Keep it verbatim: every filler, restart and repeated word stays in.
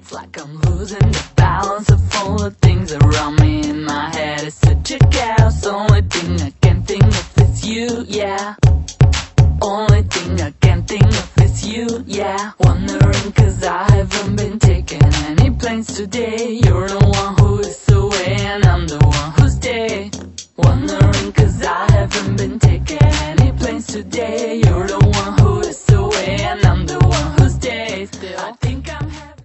It's like I'm losing the balance of all the things around me. In my head it's such a chaos, only thing I